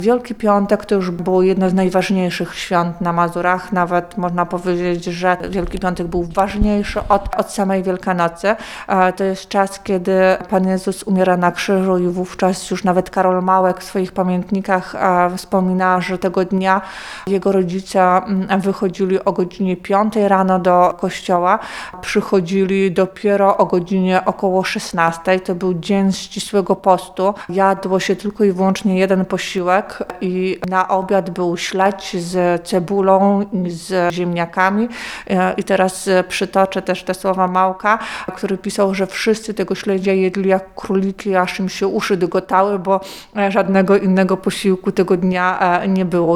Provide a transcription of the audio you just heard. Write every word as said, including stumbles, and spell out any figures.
Wielki Piątek to już było jedno z najważniejszych świąt na Mazurach. Nawet można powiedzieć, że Wielki Piątek był ważniejszy od, od samej Wielkanocy. To jest czas, kiedy Pan Jezus umiera na krzyżu i wówczas już nawet Karol Małek w swoich pamiętnikach wspomina, że tego dnia jego rodzice wychodzili o godzinie piątej rano do kościoła, przychodzili dopiero o godzinie około szesnastej. To był dzień ścisłego postu. Jadło się tylko i wyłącznie jeden posiłek i na obiad był śledź z cebulą, z ziemniakami. I teraz przytoczę też te słowa Małka, który pisał, że wszyscy tego śledzia jedli jak króliki, aż im się uszy dygotały, bo żadnego innego posiłku tego dnia nie było.